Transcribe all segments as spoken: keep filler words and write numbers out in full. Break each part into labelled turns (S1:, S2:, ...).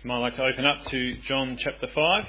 S1: You might like to open up to John chapter five.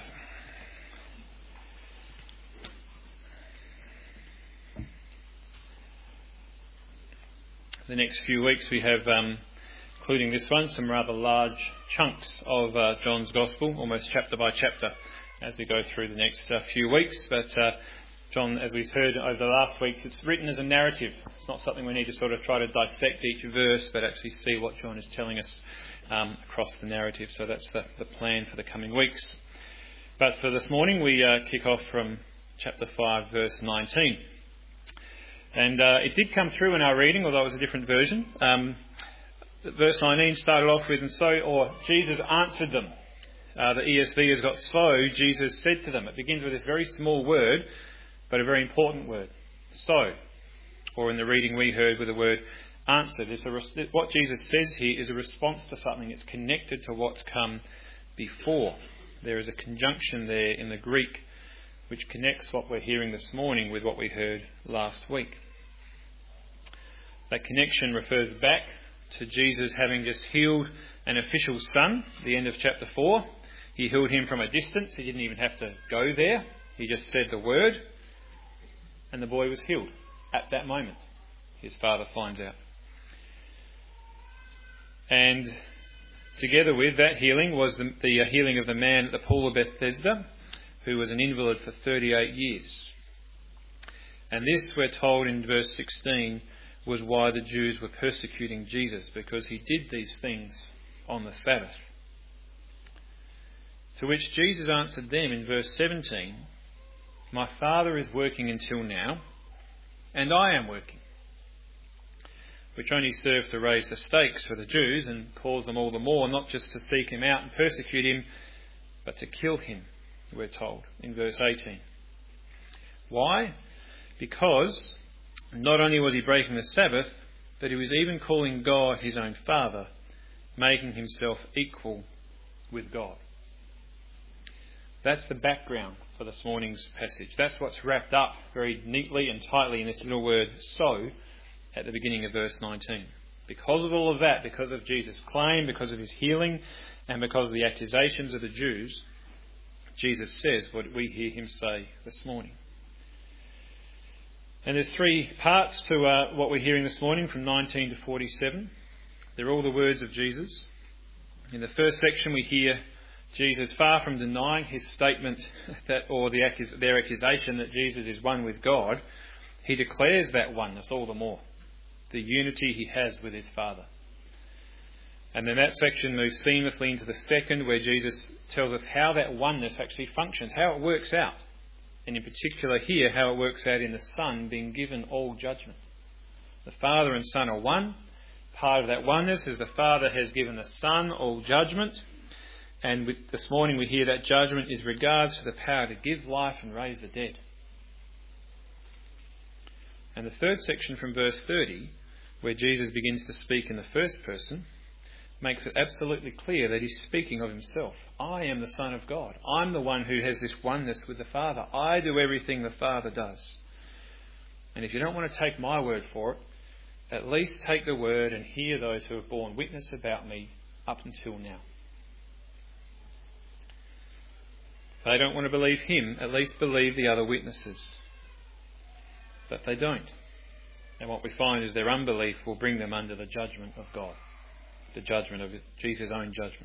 S1: The next few weeks we have, um, including this one, some rather large chunks of uh, John's Gospel, almost chapter by chapter, as we go through the next uh, few weeks. But uh, John, as we've heard over the last weeks, it's written as a narrative. It's not something we need to sort of try to dissect each verse, but actually see what John is telling us um, across the narrative. So that's the, the plan for the coming weeks. But for this morning, we uh, kick off from chapter five, verse nineteen. And uh, it did come through in our reading, although it was a different version. Um, verse nineteen started off with, and so, or Jesus answered them. Uh, the E S V has got, so Jesus said to them. It begins with this very small word, but a very important word. So, or in the reading we heard with the word answered. It's a, what Jesus says here is a response to something. It's connected to what's come before. There is a conjunction there in the Greek which connects what we're hearing this morning with what we heard last week. That connection refers back to Jesus having just healed an official son at the end of chapter four. He healed him from a distance. He didn't even have to go there. He just said the word, and the boy was healed at that moment. His father finds out. And together with that healing was the, the healing of the man at the pool of Bethesda, who was an invalid for thirty-eight years. And this, we're told in verse sixteen, was why the Jews were persecuting Jesus, because he did these things on the Sabbath. To which Jesus answered them in verse seventeen, my Father is working until now, and I am working. Which only served to raise the stakes for the Jews and cause them all the more not just to seek him out and persecute him, but to kill him, we're told in verse eighteen. Why? Because not only was he breaking the Sabbath, but he was even calling God his own Father, making himself equal with God. That's the background for this morning's passage. That's what's wrapped up very neatly and tightly in this little word, so, at the beginning of verse nineteen. Because of all of that, because of Jesus' claim, because of his healing, and because of the accusations of the Jews, Jesus says what we hear him say this morning. And there's three parts to uh, what we're hearing this morning from nineteen to forty-seven. They're all the words of Jesus. In the first section we hear Jesus, far from denying his statement that, or the accus- their accusation that Jesus is one with God, he declares that oneness all the more. The unity he has with his Father. And then that section moves seamlessly into the second, where Jesus tells us how that oneness actually functions, how it works out. And in particular here, how it works out in the Son being given all judgment. The Father and Son are one. Part of that oneness is the Father has given the Son all judgment. And with, this morning we hear that judgment is regards to the power to give life and raise the dead. And the third section from verse thirty, where Jesus begins to speak in the first person, makes it absolutely clear that he's speaking of himself. I am the Son of God. I'm the one who has this oneness with the Father. I do everything the Father does. And if you don't want to take my word for it, at least take the word and hear those who have borne witness about me up until now. If they don't want to believe him, at least believe the other witnesses. But they don't. And what we find is their unbelief will bring them under the judgment of God. The judgment of Jesus' own judgment.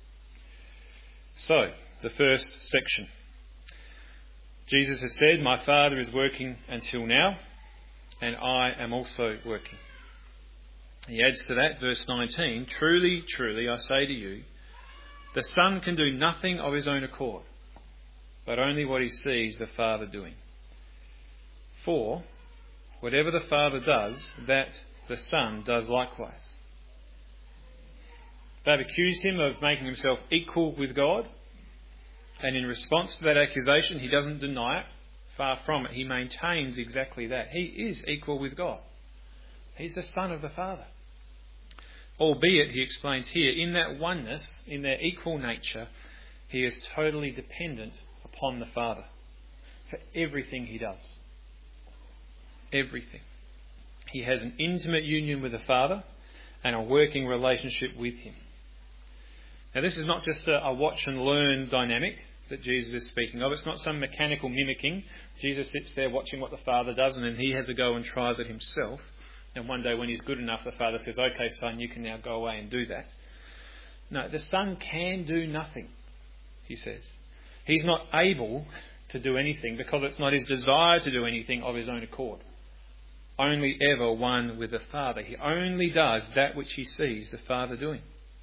S1: So, the first section. Jesus has said, my Father is working until now, and I am also working. He adds to that, verse nineteen, truly, truly, I say to you, the Son can do nothing of his own accord, but only what he sees the Father doing. For whatever the Father does, that the Son does likewise. They've accused him of making himself equal with God, and in response to that accusation, he doesn't deny it. Far from it, he maintains exactly that. He is equal with God. He's the Son of the Father. Albeit, he explains here, in that oneness, in their equal nature, he is totally dependent upon the Father for everything he does. Everything. He has an intimate union with the Father and a working relationship with him. Now, this is not just a, a watch and learn dynamic that Jesus is speaking of. It's not some mechanical mimicking. Jesus sits there watching what the Father does and then he has a go and tries it himself. And one day when he's good enough, the Father says, "Okay, son, you can now go away and do that." No, the Son can do nothing, he says. He's not able to do anything because it's not his desire to do anything of his own accord. Only ever one with the Father. He only does that which he sees the Father doing.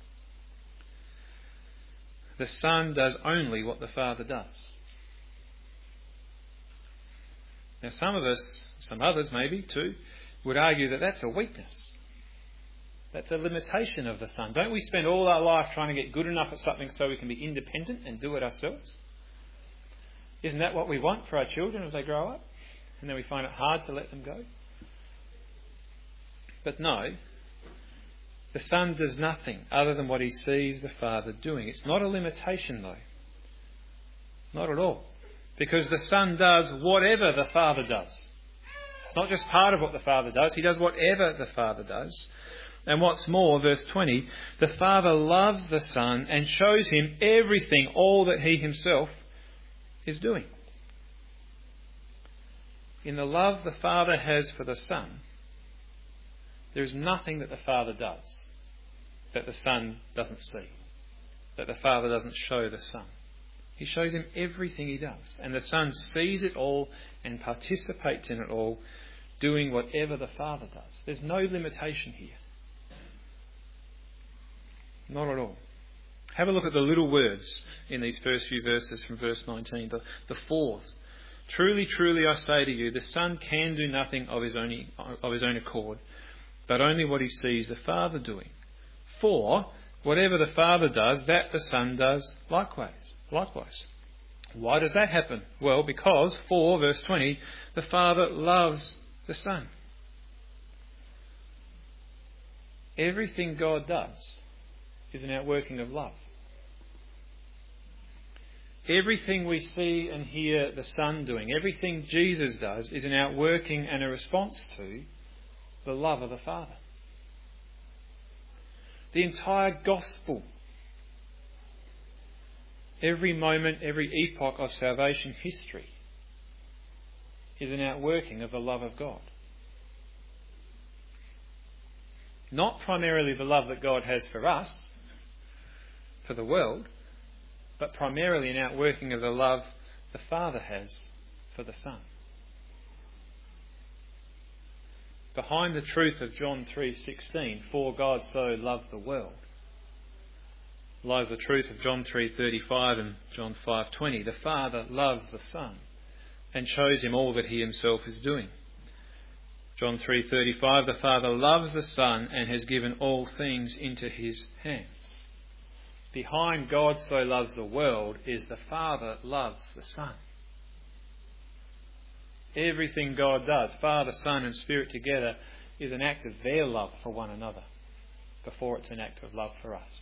S1: The Son does only what the Father does. Now some of us, some others maybe too, would argue that that's a weakness. That's a limitation of the Son. Don't we spend all our life trying to get good enough at something so we can be independent and do it ourselves? Isn't that what we want for our children as they grow up? And then we find it hard to let them go? But no, the Son does nothing other than what he sees the Father doing. It's not a limitation though. Not at all. Because the Son does whatever the Father does. It's not just part of what the Father does. He does whatever the Father does. And what's more, verse twenty, the Father loves the Son and shows him everything, all that he himself is doing. In the love the Father has for the Son, there is nothing that the Father does that the Son doesn't see, that the Father doesn't show the Son. He shows him everything he does, and the Son sees it all and participates in it all, doing whatever the Father does. There's no limitation here. Not at all. Have a look at the little words in these first few verses from verse nineteen, the, the fours. Truly, truly I say to you, the Son can do nothing of his own, of his own accord, but only what he sees the Father doing. For whatever the Father does, that the Son does likewise. Likewise. Why does that happen? Well, because, for, verse twenty, the Father loves the Son. Everything God does is an outworking of love. Everything we see and hear the Son doing, everything Jesus does, is an outworking and a response to the love of the Father. The entire gospel, every moment, every epoch of salvation history, is an outworking of the love of God. Not primarily the love that God has for us, for the world, but primarily an outworking of the love the Father has for the Son. Behind the truth of John three sixteen, for God so loved the world, lies the truth of John three thirty-five and John five twenty. The Father loves the Son and shows him all that he himself is doing. John three thirty-five, the Father loves the Son and has given all things into his hands. Behind God so loves the world is the Father loves the Son. Everything God does, Father, Son and Spirit together, is an act of their love for one another before it's an act of love for us.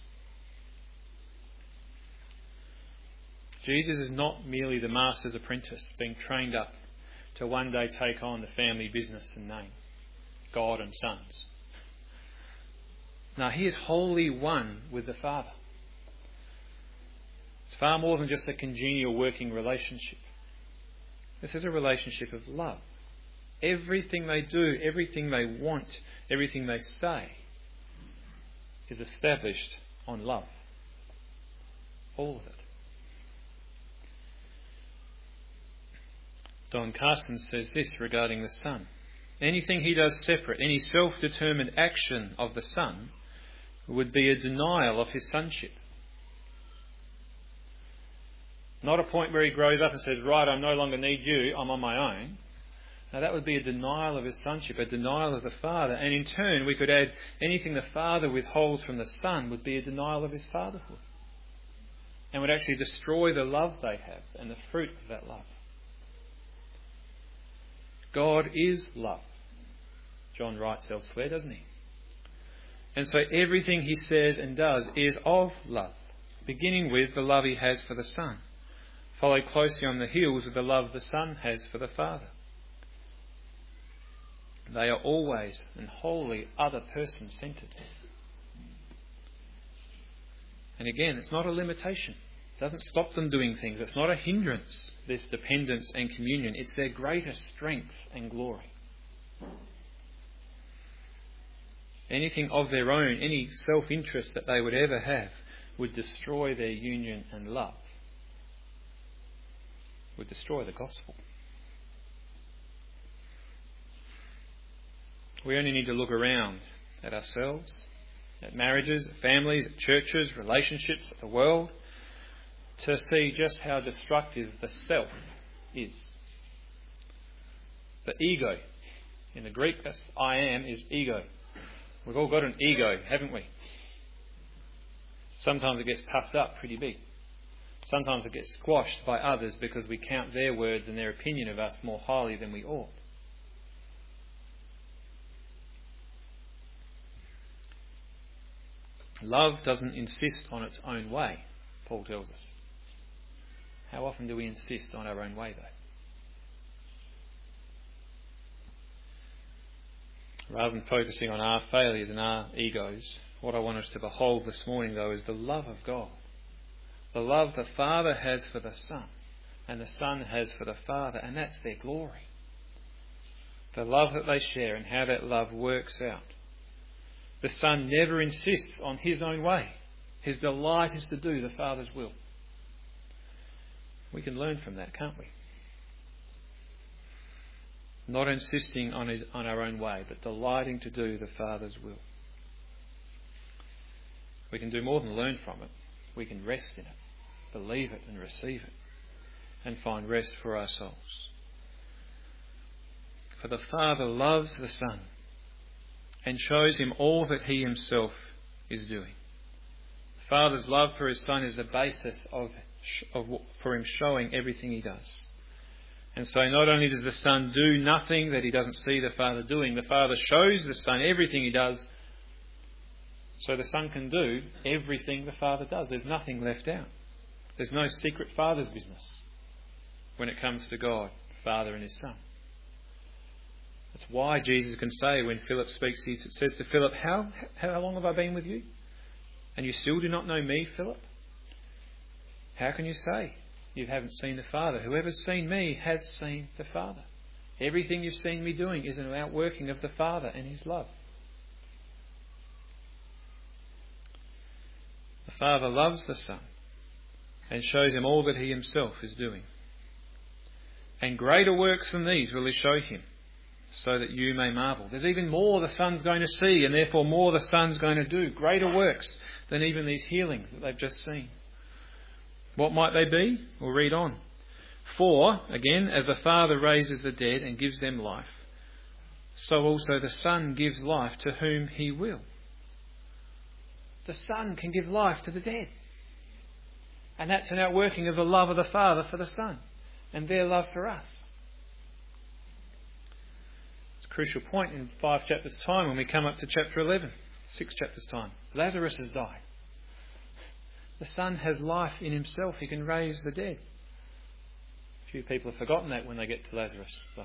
S1: Jesus is not merely the master's apprentice being trained up to one day take on the family business and name, God and sons. No, he is wholly one with the Father. It's far more than just a congenial working relationship. This is a relationship of love. Everything they do, everything they want, everything they say is established on love. All of it. Don Carson says this regarding the Son. Anything he does separate, any self-determined action of the Son, would be a denial of his sonship. Not a point where he grows up and says, right, I no longer need you, I'm on my own. Now that would be a denial of his sonship, a denial of the Father. And in turn, we could add anything the Father withholds from the Son would be a denial of his fatherhood. And would actually destroy the love they have and the fruit of that love. God is love. John writes elsewhere, doesn't he? And so everything he says and does is of love, beginning with the love he has for the Son, followed closely on the heels of the love the Son has for the Father. They are always and wholly other person-centred. And again, it's not a limitation. It doesn't stop them doing things. It's not a hindrance, this dependence and communion. It's their greatest strength and glory. Anything of their own, any self-interest that they would ever have, would destroy their union and love, would destroy the gospel. We only need to look around at ourselves, at marriages, at families, at churches, relationships, at the world, to see just how destructive the self is. The ego. In the Greek, that's I am, is ego. We've all got an ego, haven't we? Sometimes it gets puffed up pretty big. Sometimes it gets squashed by others because we count their words and their opinion of us more highly than we ought. Love doesn't insist on its own way, Paul tells us. How often do we insist on our own way, though? Rather than focusing on our failures and our egos, what I want us to behold this morning, though, is the love of God. The love the Father has for the Son, and the Son has for the Father, and that's their glory. The love that they share and how that love works out. The Son never insists on his own way. His delight is to do the Father's will. We can learn from that, can't we? Not insisting on, his, on our own way, but delighting to do the Father's will. We can do more than learn from it. We can rest in it, believe it and receive it, and find rest for our souls. For the Father loves the Son and shows him all that he himself is doing. The Father's love for his Son is the basis of, of for him showing everything he does. And so not only does the Son do nothing that he doesn't see the Father doing, the Father shows the Son everything he does, so the Son can do everything the Father does. There's nothing left out. There's no secret Father's business when it comes to God, Father and his Son. That's why Jesus can say when Philip speaks, he says to Philip, how, how long have I been with you? And you still do not know me, Philip? How can you say you haven't seen the Father? Whoever's seen me has seen the Father. Everything you've seen me doing is an outworking of the Father and his love. The Father loves the Son and shows him all that he himself is doing. And greater works than these will he show him, so that you may marvel. There's even more the Son's going to see, and therefore more the Son's going to do. Greater works than even these healings that they've just seen. What might they be? We'll read on. For, again, as the Father raises the dead and gives them life, so also the Son gives life to whom he will. The Son can give life to the dead. And that's an outworking of the love of the Father for the Son and their love for us. It's a crucial point in five chapters' time when we come up to chapter eleven, six chapters' time. Lazarus has died. The Son has life in himself. He can raise the dead. A few people have forgotten that when they get to Lazarus, though.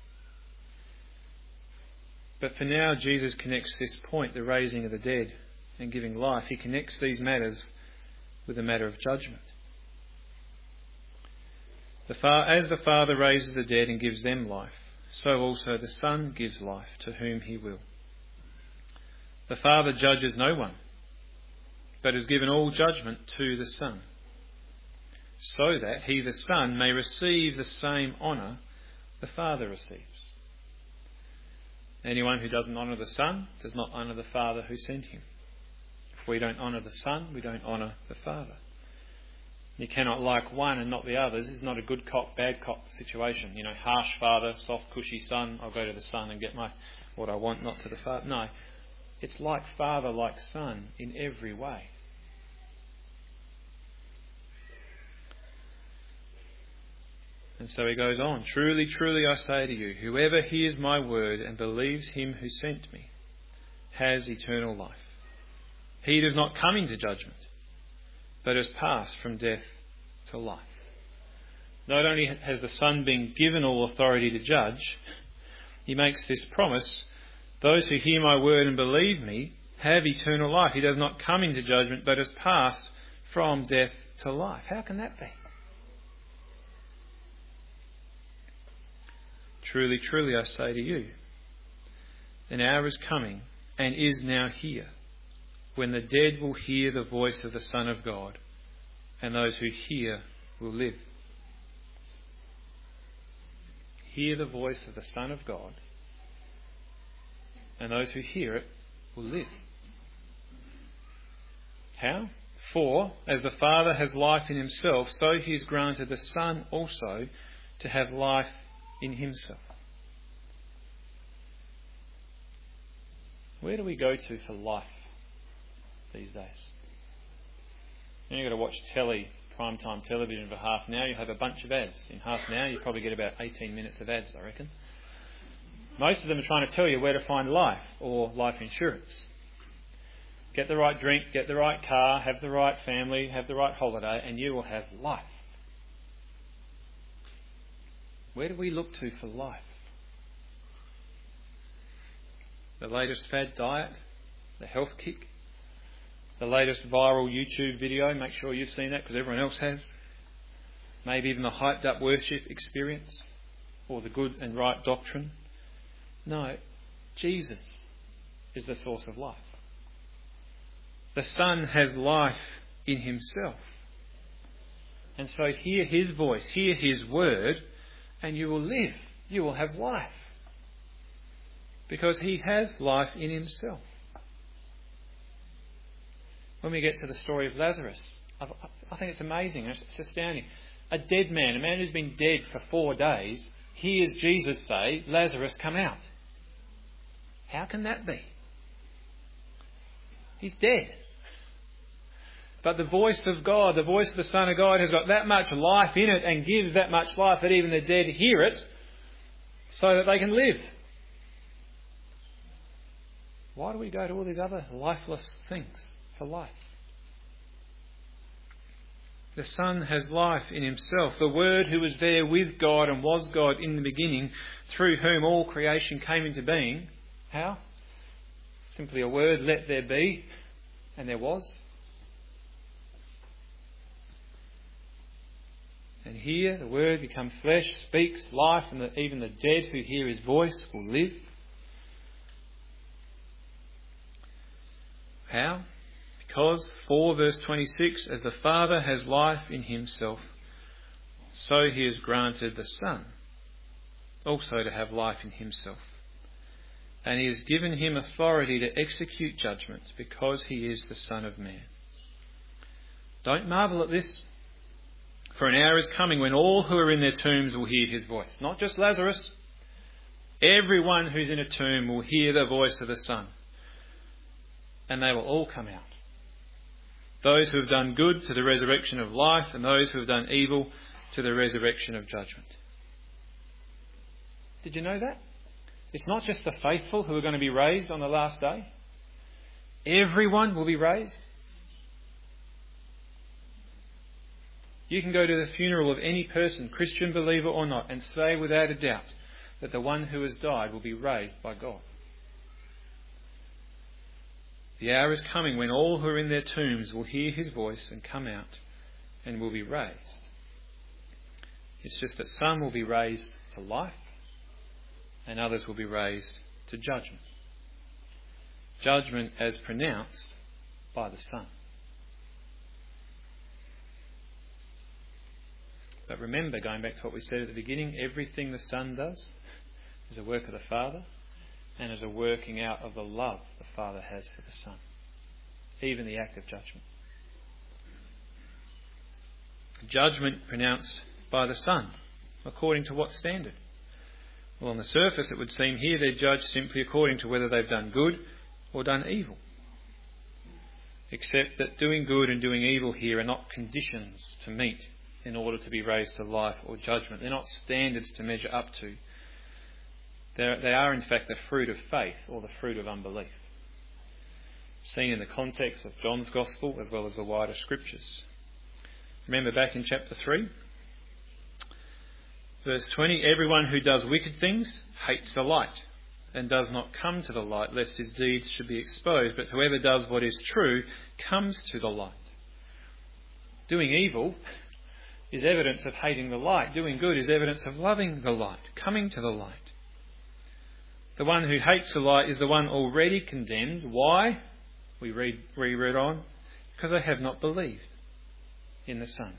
S1: But for now, Jesus connects this point, the raising of the dead and giving life. He connects these matters with a matter of judgment. The fa- as the Father raises the dead and gives them life, so also the Son gives life to whom he will. The Father judges no one, but has given all judgment to the Son, so that he, the Son, may receive the same honour the Father receives. Anyone who doesn't honour the Son does not honour the Father who sent him. If we don't honour the Son, we don't honour the Father. You cannot like one and not the others. It's not a good cop, bad cop situation. You know, harsh father, soft, cushy son. I'll go to the Son and get my what I want, not to the Father. No, it's like Father, like Son in every way. And so he goes on, truly, truly I say to you, whoever hears my word and believes him who sent me has eternal life. He does not come into judgment, but has passed from death to life. Not only has the Son been given all authority to judge, he makes this promise, those who hear my word and believe me have eternal life. He does not come into judgment, but has passed from death to life. How can that be? Truly, truly, I say to you, an hour is coming and is now here, when the dead will hear the voice of the Son of God, and those who hear will live. Hear the voice of the Son of God, and those who hear it will live. How? For, as the Father has life in himself, so he has granted the Son also to have life in himself. Where do we go to for life these days? Now you've got to watch telly, primetime television for half an hour, you have a bunch of ads. In half an hour you probably get about eighteen minutes of ads, I reckon. Most of them are trying to tell you where to find life or life insurance. Get the right drink, get the right car, have the right family, have the right holiday, and you will have life. Where do we look to for life? The latest fad diet, the health kick, the latest viral YouTube video, make sure you've seen that because everyone else has. Maybe even the hyped up worship experience or the good and right doctrine. No, Jesus is the source of life. The Son has life in himself. And so hear his voice, hear his word, and you will live. You will have life. Because he has life in himself. When we get to the story of Lazarus, I think it's amazing, it's astounding. A dead man, a man who's been dead for four days, hears Jesus say, Lazarus, come out. How can that be? He's dead. But the voice of God, the voice of the Son of God has got that much life in it and gives that much life that even the dead hear it so that they can live. Why do we go to all these other lifeless things for life? The Son has life in himself. The Word who was there with God and was God in the beginning, through whom all creation came into being. How? Simply a word, let there be, and there was. And here the Word become flesh, speaks life, and the, even the dead who hear his voice will live. How? Because, for verse twenty-six, as the Father has life in himself, so he has granted the Son also to have life in himself. And he has given him authority to execute judgment, because he is the Son of Man. Don't marvel at this, for an hour is coming when all who are in their tombs will hear his voice. Not just Lazarus. Everyone who's in a tomb will hear the voice of the Son. And they will all come out. Those who have done good to the resurrection of life, and those who have done evil to the resurrection of judgment. Did you know that? It's not just the faithful who are going to be raised on the last day. Everyone will be raised. You can go to the funeral of any person, Christian believer or not, and say without a doubt that the one who has died will be raised by God. The hour is coming when all who are in their tombs will hear his voice and come out and will be raised. It's just that some will be raised to life and others will be raised to judgment. Judgment as pronounced by the Son. But remember, going back to what we said at the beginning, everything the Son does is a work of the Father and is a working out of the love the Father has for the Son. Even the act of judgment. Judgment pronounced by the Son. According to what standard? Well, on the surface it would seem here they're judged simply according to whether they've done good or done evil. Except that doing good and doing evil here are not conditions to meet in order to be raised to life or judgment. They're not standards to measure up to. They're, they are in fact the fruit of faith or the fruit of unbelief. Seen in the context of John's Gospel as well as the wider Scriptures. Remember back in chapter three, verse twenty, everyone who does wicked things hates the light and does not come to the light lest his deeds should be exposed, but whoever does what is true comes to the light, Doing evil is evidence of hating the light. Doing good is evidence of loving the light, coming to the light. The one who hates the light is the one already condemned. Why? We read, we read on. Because they have not believed in the Son.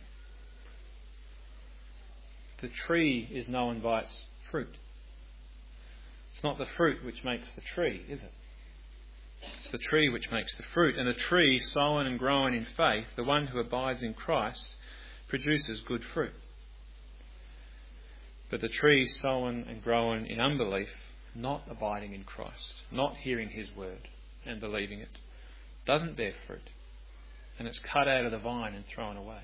S1: The tree is known by its fruit. It's not the fruit which makes the tree, is it? It's the tree which makes the fruit. And a tree sown and grown in faith, the one who abides in Christ, produces good fruit. But the tree sown and grown in unbelief, not abiding in Christ, not hearing his word and believing it, doesn't bear fruit. And it's cut out of the vine and thrown away.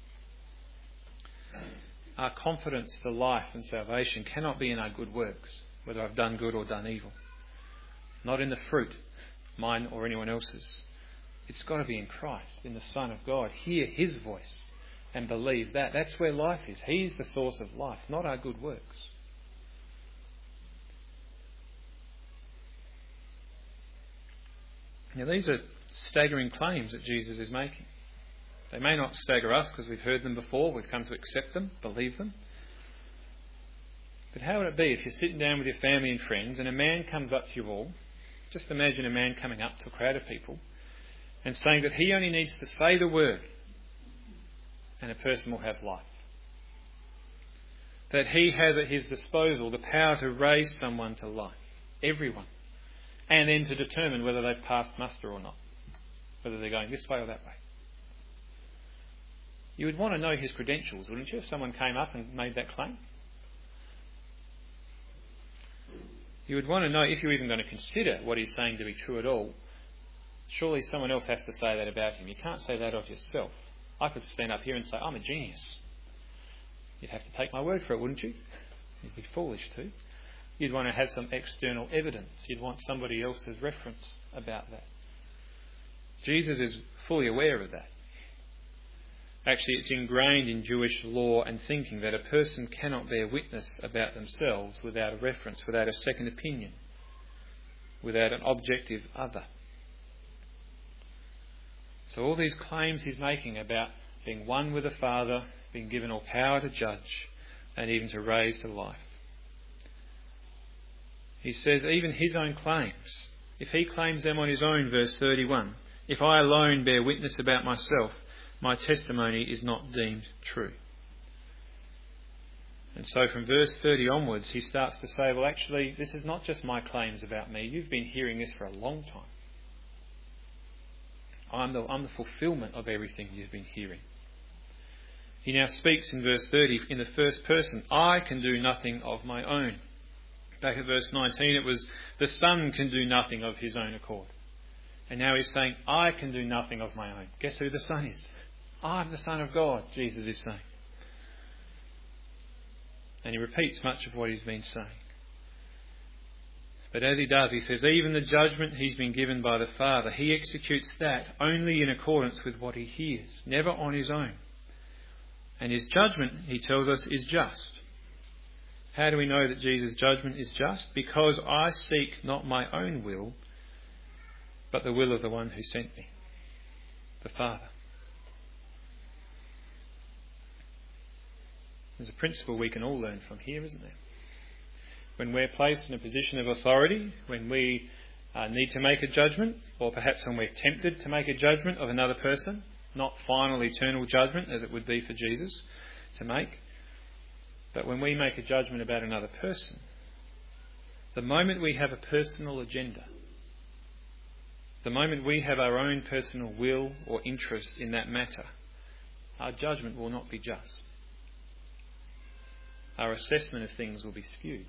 S1: Our confidence for life and salvation cannot be in our good works, whether I've done good or done evil. Not in the fruit, mine or anyone else's. It's got to be in Christ, in the Son of God. Hear his voice and believe that. That's where life is. He's the source of life, not our good works. Now, these are staggering claims that Jesus is making. They may not stagger us because we've heard them before, we've come to accept them, believe them. But how would it be if you're sitting down with your family and friends and a man comes up to you all? Just imagine a man coming up to a crowd of people and saying that he only needs to say the word and a person will have life. That he has at his disposal the power to raise someone to life. Everyone. And then to determine whether they've passed muster or not. Whether they're going this way or that way. You would want to know his credentials, wouldn't you, if someone came up and made that claim? You would want to know, if you're even going to consider what he's saying to be true at all, surely someone else has to say that about him. You can't say that of yourself. I could stand up here and say, I'm a genius. You'd have to take my word for it, wouldn't you? You'd be foolish to. You'd want to have some external evidence. You'd want somebody else's reference about that. Jesus is fully aware of that. Actually, it's ingrained in Jewish law and thinking that a person cannot bear witness about themselves without a reference, without a second opinion, without an objective other. So all these claims he's making about being one with the Father, being given all power to judge, and even to raise to life. He says even his own claims, if he claims them on his own, verse thirty-one, if I alone bear witness about myself, my testimony is not deemed true. And so from verse thirty onwards, he starts to say, well, actually, this is not just my claims about me. You've been hearing this for a long time. I'm the, I'm the fulfilment of everything you've been hearing. He now speaks in verse thirty in the first person. I can do nothing of my own. Back at verse nineteen, it was the Son can do nothing of his own accord. And now he's saying, I can do nothing of my own. Guess who the Son is? I'm the Son of God, Jesus is saying. And he repeats much of what he's been saying. But as he does, he says, even the judgment he's been given by the Father, he executes that only in accordance with what he hears, never on his own. And his judgment, he tells us, is just. How do we know that Jesus' judgment is just? Because I seek not my own will, but the will of the one who sent me, the Father. There's a principle we can all learn from here, isn't there? When we're placed in a position of authority, when we uh, need to make a judgment, or perhaps when we're tempted to make a judgment of another person, not final eternal judgment as it would be for Jesus to make, but when we make a judgment about another person, the moment we have a personal agenda, the moment we have our own personal will or interest in that matter, our judgment will not be just. Our assessment of things will be skewed.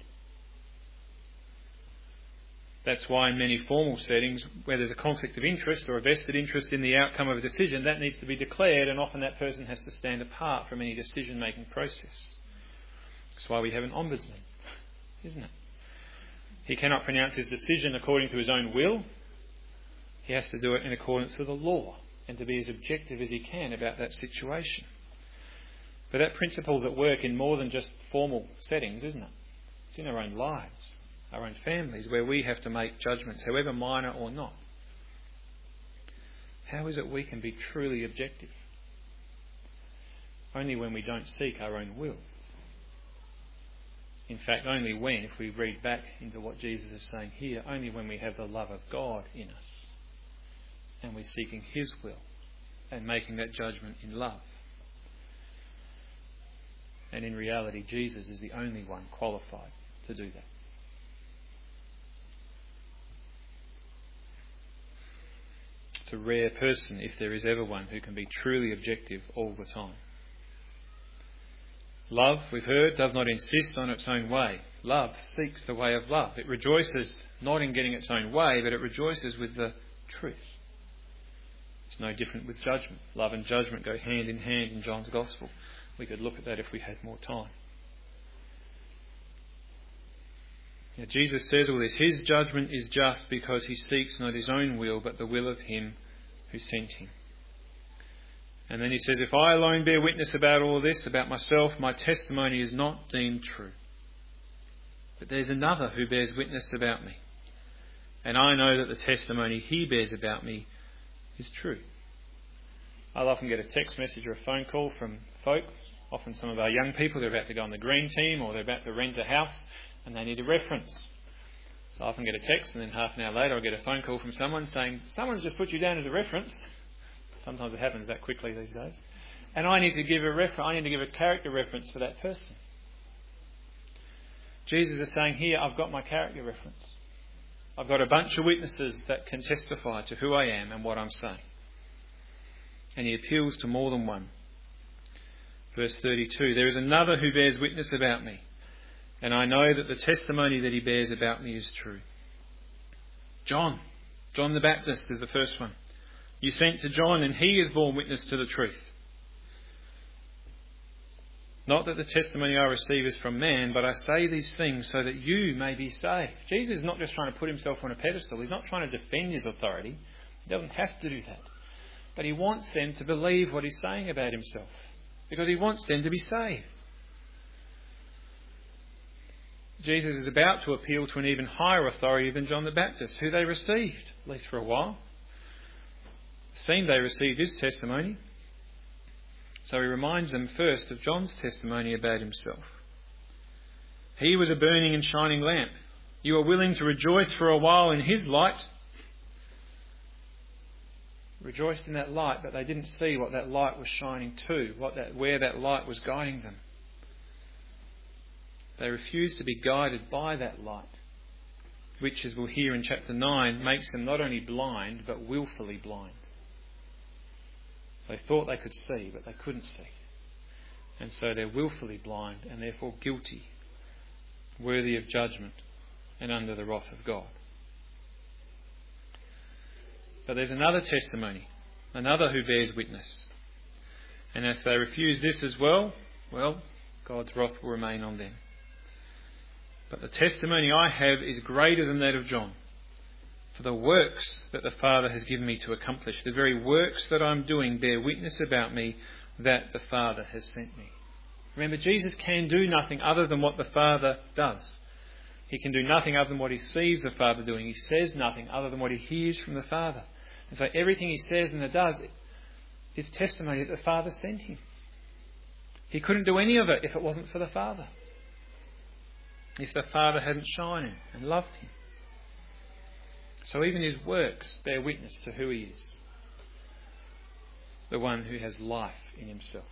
S1: That's why in many formal settings, where there's a conflict of interest or a vested interest in the outcome of a decision, that needs to be declared, and often that person has to stand apart from any decision-making process. That's why we have an ombudsman, isn't it? He cannot pronounce his decision according to his own will. He has to do it in accordance with the law and to be as objective as he can about that situation. But that principle's at work in more than just formal settings, isn't it? It's in our own lives, our own families, where we have to make judgments, however minor or not. How is it we can be truly objective? only when we don't seek our own will. In fact, only when, if we read back into what Jesus is saying here, only when we have the love of God in us and we're seeking His will and making that judgment in love. And in reality, Jesus is the only one qualified to do that. It's a rare person, if there is ever one, who can be truly objective all the time. Love, we've heard, does not insist on its own way. Love seeks the way of love. It rejoices not in getting its own way, but it rejoices with the truth. It's no different with judgment. Love and judgment go hand in hand in John's Gospel. We could look at that if we had more time. Now, Jesus says all this. His judgment is just because he seeks not his own will, but the will of him who sent him. And then he says, if I alone bear witness about all this, about myself, my testimony is not deemed true. But there's another who bears witness about me. And I know that the testimony he bears about me is true. I'll often get a text message or a phone call from folk, often some of our young people. They're about to go on the green team or they're about to rent a house and they need a reference. So I often get a text and then half an hour later I'll get a phone call from someone saying, someone's just put you down as a reference. Sometimes it happens that quickly these days. And I need to give a refer- I need to give a character reference for that person. Jesus is saying here, I've got my character reference. I've got a bunch of witnesses that can testify to who I am and what I'm saying. And he appeals to more than one. Verse thirty-two, there is another who bears witness about me, and I know that the testimony that he bears about me is true. John, John the Baptist is the first one. You sent to John, and he has borne witness to the truth. Not that the testimony I receive is from man, but I say these things so that you may be saved. Jesus is not just trying to put himself on a pedestal. He's not trying to defend his authority. He doesn't have to do that. But he wants them to believe what he's saying about himself, because he wants them to be saved. Jesus is about to appeal to an even higher authority than John the Baptist, who they received, at least for a while. It seemed they received his testimony. So he reminds them first of John's testimony about himself. He was a burning and shining lamp. You were willing to rejoice for a while in his light. Rejoiced in that light, but they didn't see what that light was shining to, what that, where that light was guiding them. They refused to be guided by that light, which, as we'll hear in chapter nine, makes them not only blind, but willfully blind. They thought they could see, but they couldn't see. And so they're willfully blind and therefore guilty, worthy of judgment and under the wrath of God. But there's another testimony, another who bears witness. And if they refuse this as well, well, God's wrath will remain on them. But the testimony I have is greater than that of John. For the works that the Father has given me to accomplish, the very works that I'm doing, bear witness about me that the Father has sent me. Remember, Jesus can do nothing other than what the Father does. He can do nothing other than what he sees the Father doing. He says nothing other than what he hears from the Father. And so everything he says and does is testimony that the Father sent him. He couldn't do any of it if it wasn't for the Father. If the Father hadn't shown him and loved him. So even his works bear witness to who he is. The one who has life in himself.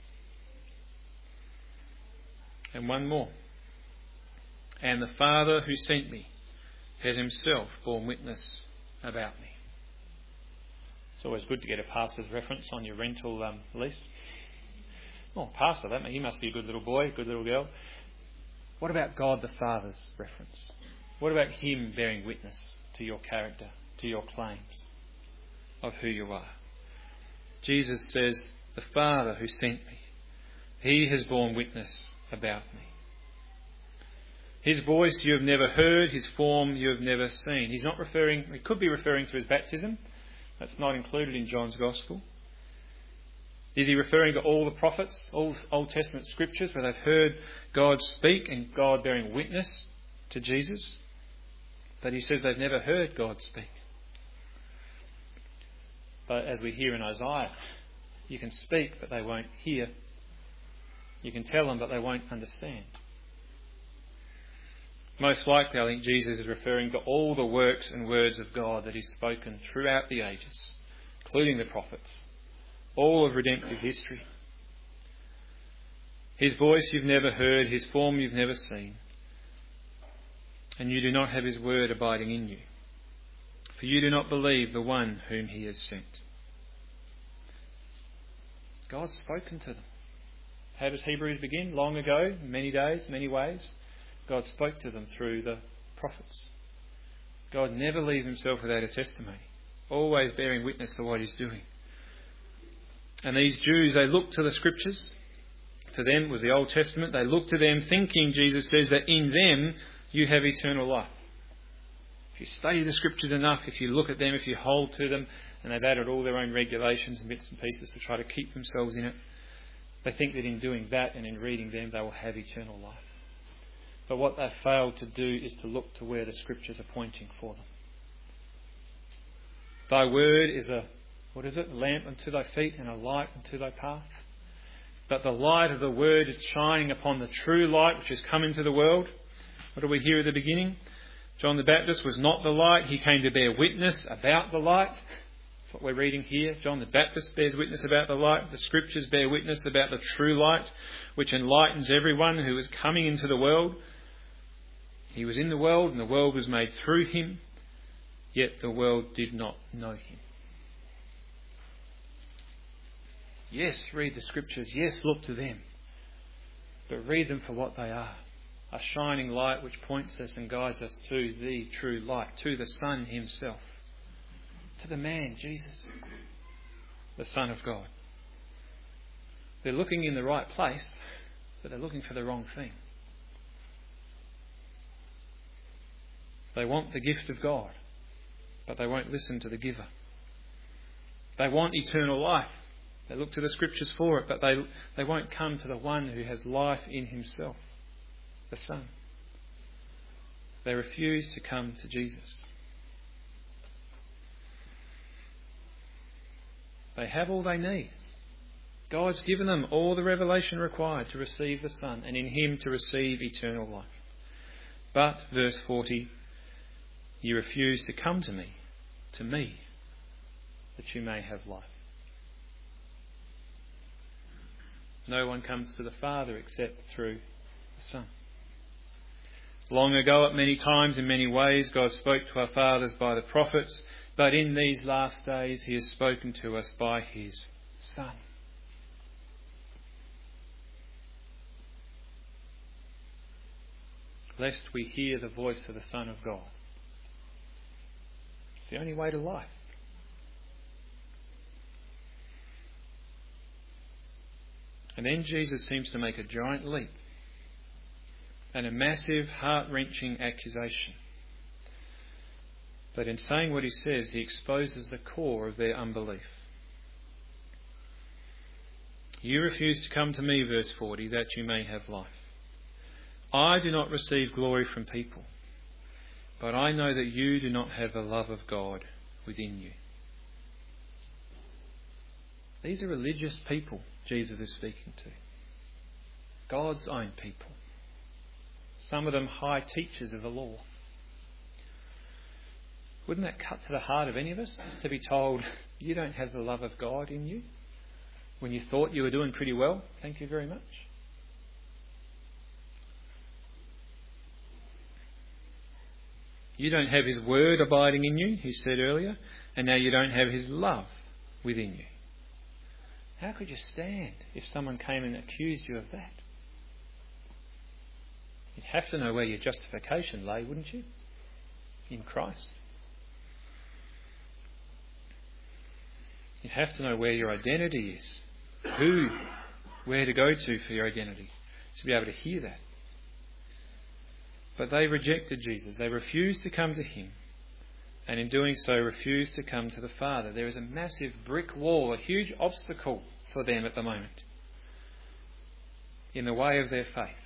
S1: And one more. And the Father who sent me has himself borne witness about me. It's always good to get a pastor's reference on your rental um, lease. Oh, pastor, that he must be a good little boy, good little girl. What about God the Father's reference? What about him bearing witness to your character, to your claims of who you are? Jesus says, the Father who sent me, he has borne witness about me. His voice you have never heard, his form you have never seen. He's not referring, he could be referring to his baptism. That's not included in John's Gospel. Is he referring to all the prophets, all Old Testament scriptures where they've heard God speak and God bearing witness to Jesus? But he says they've never heard God speak. But as we hear in Isaiah, you can speak but they won't hear. You can tell them, but they won't understand. Most likely, I think Jesus is referring to all the works and words of God that He's spoken throughout the ages, including the prophets, all of redemptive history. His voice you've never heard, His form you've never seen, and you do not have His word abiding in you, for you do not believe the one whom He has sent. God's spoken to them. How does Hebrews begin? Long ago, many days, many ways. God spoke to them through the prophets. God never leaves Himself without a testimony, always bearing witness to what He's doing. And these Jews, they looked to the Scriptures. For them was the Old Testament. They looked to them thinking, Jesus says, that in them you have eternal life. If you study the Scriptures enough, if you look at them, if you hold to them, and they've added all their own regulations and bits and pieces to try to keep themselves in it, they think that in doing that and in reading them, they will have eternal life. But what they've failed to do is to look to where the Scriptures are pointing for them. Thy word is a, what is it? A lamp unto thy feet and a light unto thy path. But the light of the word is shining upon the true light which has come into the world. What do we hear at the beginning? John the Baptist was not the light. He came to bear witness about the light. That's what we're reading here. John the Baptist bears witness about the light. The Scriptures bear witness about the true light, which enlightens everyone who is coming into the world. He was in the world, and the world was made through Him, yet the world did not know Him. Yes, read the Scriptures. Yes, look to them. But read them for what they are. A shining light which points us and guides us to the true light, to the Son Himself, to the man, Jesus, the Son of God. They're looking in the right place, but they're looking for the wrong thing. They want the gift of God, but they won't listen to the giver. They want eternal life. They look to the Scriptures for it, but they, they won't come to the one who has life in Himself, the Son. They refuse to come to Jesus. They have all they need. God's given them all the revelation required to receive the Son, and in Him to receive eternal life. But, verse forty, you refuse to come to me, to me, that you may have life. No one comes to the Father except through the Son. Long ago, at many times, in many ways, God spoke to our fathers by the prophets, but in these last days He has spoken to us by His Son. Lest we hear the voice of the Son of God. It's the only way to life. And then Jesus seems to make a giant leap and a massive, heart-wrenching accusation. But in saying what He says, He exposes the core of their unbelief. You refuse to come to me, verse forty, that you may have life. I do not receive glory from people, but I know that you do not have the love of God within you. These are religious people Jesus is speaking to. God's own people. Some of them high teachers of the law. Wouldn't that cut to the heart of any of us to be told, you don't have the love of God in you when you thought you were doing pretty well? Thank you very much. You don't have His word abiding in you, He said earlier, and now you don't have His love within you. How could you stand if someone came and accused you of that? You'd have to know where your justification lay, wouldn't you? In Christ. You'd have to know where your identity is. Who, where to go to for your identity. To be able to hear that. But they rejected Jesus. They refused to come to Him. And in doing so, refused to come to the Father. There is a massive brick wall, a huge obstacle for them at the moment in the way of their faith.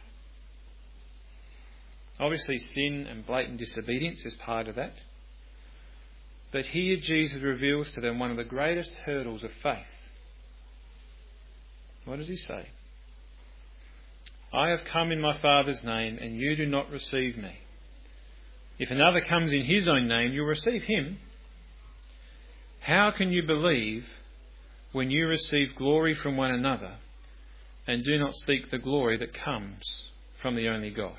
S1: Obviously, sin and blatant disobedience is part of that. But here Jesus reveals to them one of the greatest hurdles of faith. What does He say? I have come in my Father's name, and you do not receive me. If another comes in his own name, you'll receive him. How can you believe when you receive glory from one another and do not seek the glory that comes from the only God?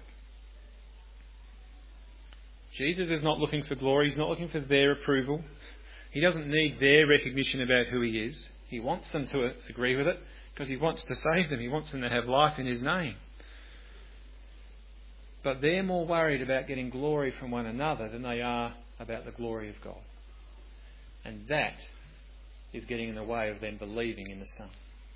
S1: Jesus is not looking for glory. He's not looking for their approval. He doesn't need their recognition about who he is. He wants them to agree with it because he wants to save them. He wants them to have life in his name. But they're more worried about getting glory from one another than they are about the glory of God. And that is getting in the way of them believing in the Son.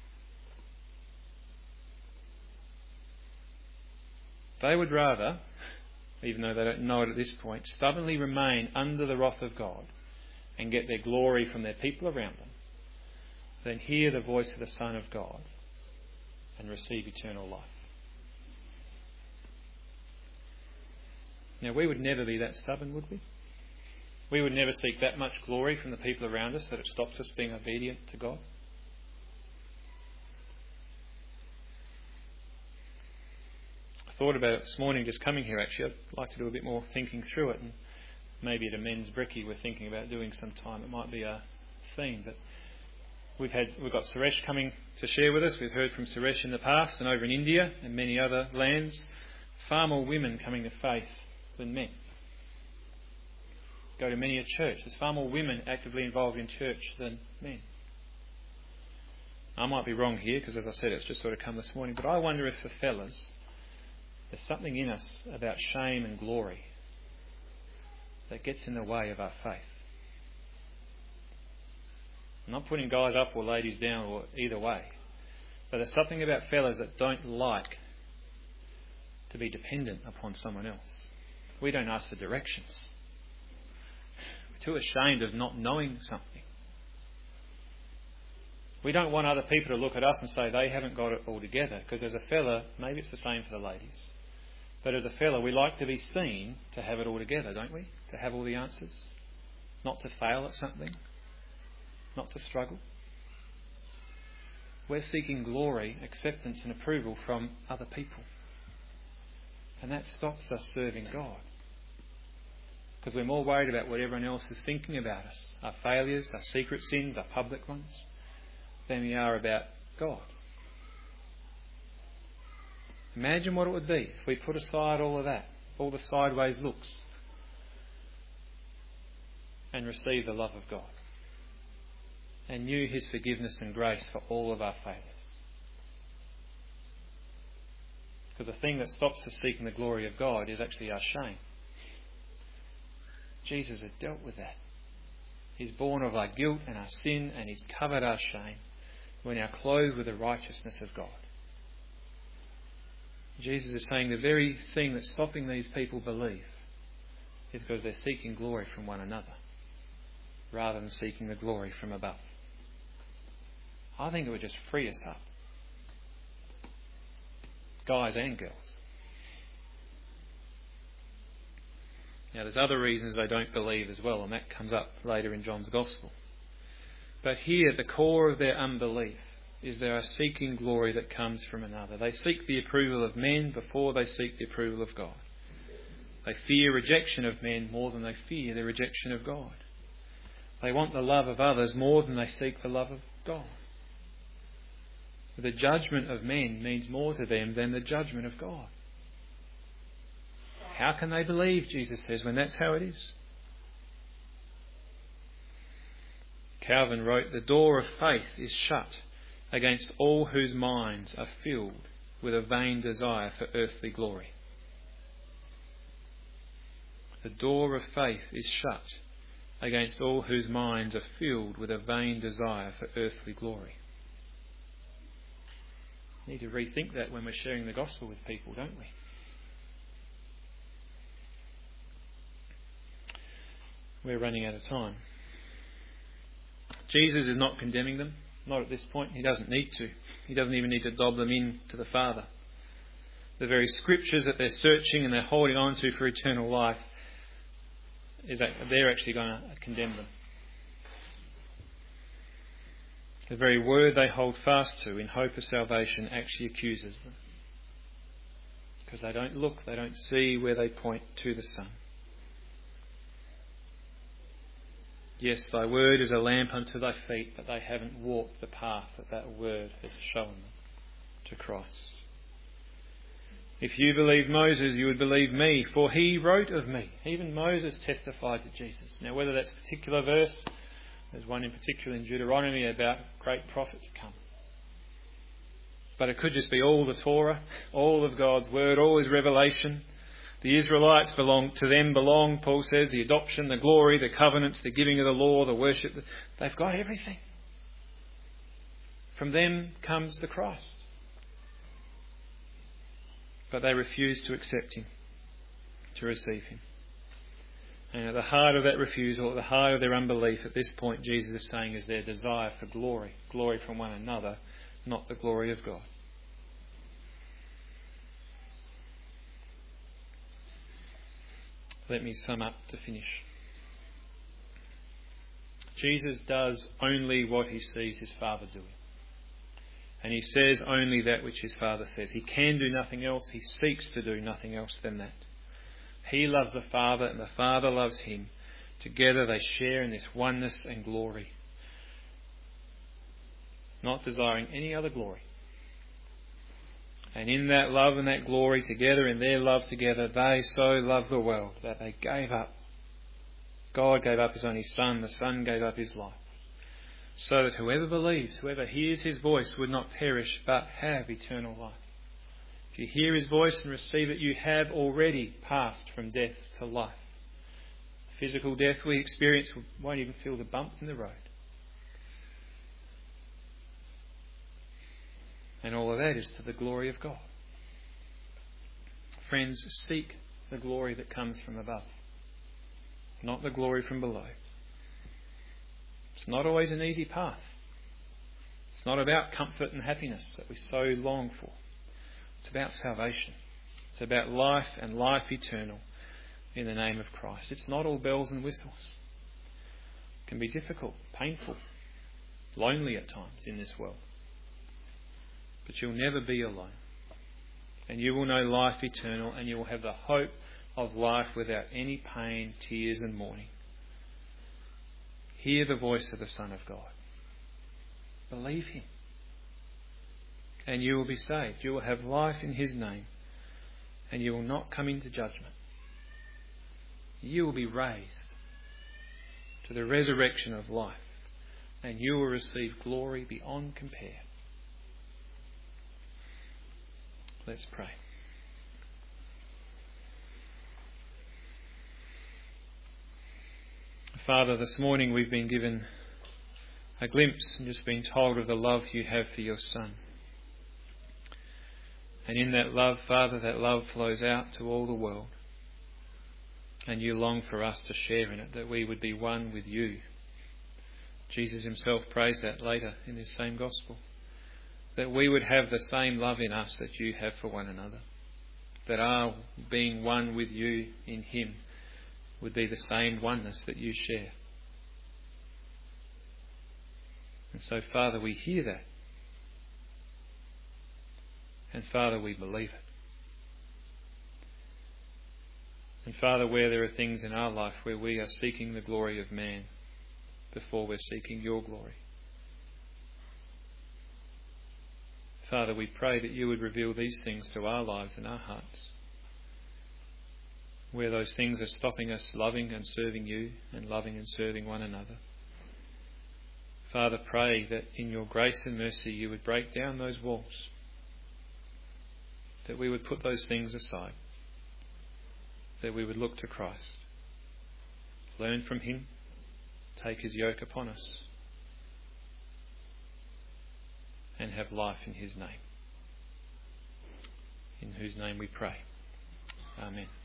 S1: They would rather, even though they don't know it at this point, stubbornly remain under the wrath of God and get their glory from their people around them than hear the voice of the Son of God and receive eternal life. Now, we would never be that stubborn, would we? We would never seek that much glory from the people around us that it stops us being obedient to God. I thought about it this morning just coming here actually. I'd like to do a bit more thinking through it, and maybe at a men's brekkie we're thinking about doing some time. It might be a theme, but we've had we've got Suresh coming to share with us. We've heard from Suresh in the past and over in India and many other lands. Far more women coming to faith than men. Go to many a church. There's far more women actively involved in church than men. I might be wrong here because, as I said, it's just sort of come this morning. But I wonder if for fellas, there's something in us about shame and glory that gets in the way of our faith. I'm not putting guys up or ladies down or either way. But there's something about fellas that don't like to be dependent upon someone else. We don't ask for directions. We're too ashamed of not knowing something. We don't want other people to look at us and say they haven't got it all together, because as a fella, maybe it's the same for the ladies, but as a fella we like to be seen to have it all together, don't we? To have all the answers, not to fail at something, not to struggle. We're seeking glory, acceptance and approval from other people, and that stops us serving God. Because we're more worried about what everyone else is thinking about us, our failures, our secret sins, our public ones, than we are about God. Imagine what it would be if we put aside all of that, all the sideways looks, and received the love of God, and knew his forgiveness and grace for all of our failures. Because the thing that stops us seeking the glory of God is actually our shame. Jesus has dealt with that. He's borne of our guilt and our sin, and he's covered our shame. We're now clothed with the righteousness of God. Jesus is saying the very thing that's stopping these people believe is because they're seeking glory from one another rather than seeking the glory from above. I think it would just free us up, guys and girls. Now, there's other reasons they don't believe as well, and that comes up later in John's Gospel. But here, the core of their unbelief is they are seeking glory that comes from another. They seek the approval of men before they seek the approval of God. They fear rejection of men more than they fear the rejection of God. They want the love of others more than they seek the love of God. The judgment of men means more to them than the judgment of God. How can they believe, Jesus says, when that's how it is? Calvin wrote, "The door of faith is shut against all whose minds are filled with a vain desire for earthly glory." The door of faith is shut against all whose minds are filled with a vain desire for earthly glory. We need to rethink that when we're sharing the gospel with people, don't we? We're running out of time. Jesus is not condemning them, not at this point. He doesn't need to. He doesn't even need to dob them in to the Father. The very scriptures that they're searching and they're holding on to for eternal life, is that they're actually going to condemn them. The very word they hold fast to in hope of salvation actually accuses them. because they don't look, they don't see where they point to the Son. Yes, thy word is a lamp unto thy feet, but they haven't walked the path that that word has shown them to Christ. If you believe Moses, you would believe me, for he wrote of me. Even Moses testified to Jesus. Now, whether that's a particular verse, there's one in particular in Deuteronomy about great prophet to come. But it could just be all the Torah, all of God's word, all his revelation. The Israelites belong, to them belong, Paul says, the adoption, the glory, the covenants, the giving of the law, the worship. They've got everything. From them comes the Christ. But they refuse to accept him, to receive him. And at the heart of that refusal, at the heart of their unbelief, at this point Jesus is saying is their desire for glory, glory from one another, not the glory of God. Let me sum up to finish. Jesus does only what he sees his Father doing. And he says only that which his Father says. He can do nothing else. He seeks to do nothing else than that. He loves the Father and the Father loves him. Together they share in this oneness and glory, not desiring any other glory. And in that love and that glory together, in their love together, they so loved the world that they gave up. God gave up his only Son. The Son gave up his life. So that whoever believes, whoever hears his voice would not perish but have eternal life. If you hear his voice and receive it, you have already passed from death to life. Physical death we experience won't even feel the bump in the road. And all of that is to the glory of God. Friends, seek the glory that comes from above, not the glory from below. It's not always an easy path. It's not about comfort and happiness that we so long for. It's about salvation. It's about life and life eternal in the name of Christ. It's not all bells and whistles. It can be difficult, painful, lonely at times in this world. But you'll never be alone. And you will know life eternal, and you will have the hope of life without any pain, tears and mourning. Hear the voice of the Son of God. Believe him. And you will be saved. You will have life in his name. And you will not come into judgment. You will be raised to the resurrection of life. And you will receive glory beyond compare. Let's pray. Father, this morning we've been given a glimpse and just been told of the love you have for your Son. And in that love, Father, that love flows out to all the world. And you long for us to share in it, that we would be one with you. Jesus himself prays that later in this same gospel. That we would have the same love in us that you have for one another. That our being one with you in him would be the same oneness that you share. And so, Father, we hear that. And Father, we believe it. And Father, where there are things in our life where we are seeking the glory of man before we're seeking your glory, Father, we pray that you would reveal these things to our lives and our hearts. Where those things are stopping us loving and serving you and loving and serving one another. Father, pray that in your grace and mercy you would break down those walls. That we would put those things aside. That we would look to Christ. Learn from him. Take his yoke upon us. And have life in his name. In whose name we pray. Amen.